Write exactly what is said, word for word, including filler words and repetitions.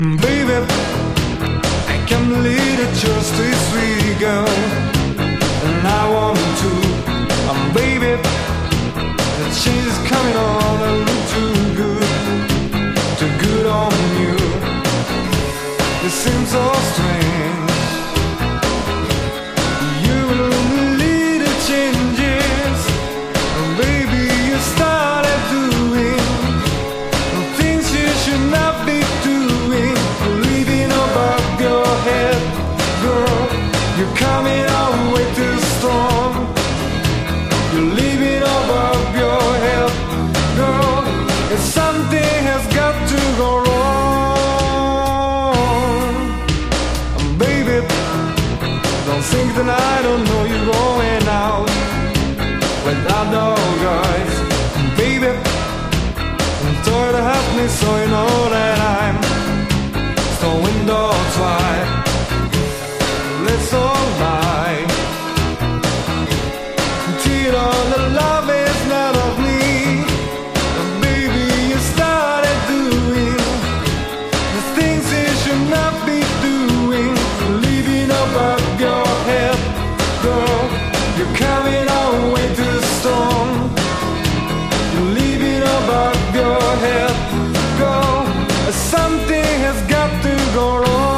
Baby, I can't believe that you're still sweet girl, and I want to. Um, baby, the change is coming on. I look too good, too good on you. It seems so strange. You will lead the changes, and baby, you started doing things you should not be doing. Leaving above your head, girl. You're coming out way too strong. You're leaving above your head, girl. And something has got to go wrong. And baby, don't think that I don't know you're going out without no guys. And baby, I'm tired of having me, so you know that I'm still windows wide. Let's all lie. Cheat on the love is not of me. And baby, you started doing the things you should not be doing. Leaving above your head, girl. You're coming out way too strong. You're leaving above your head, girl. Something has got to go wrong.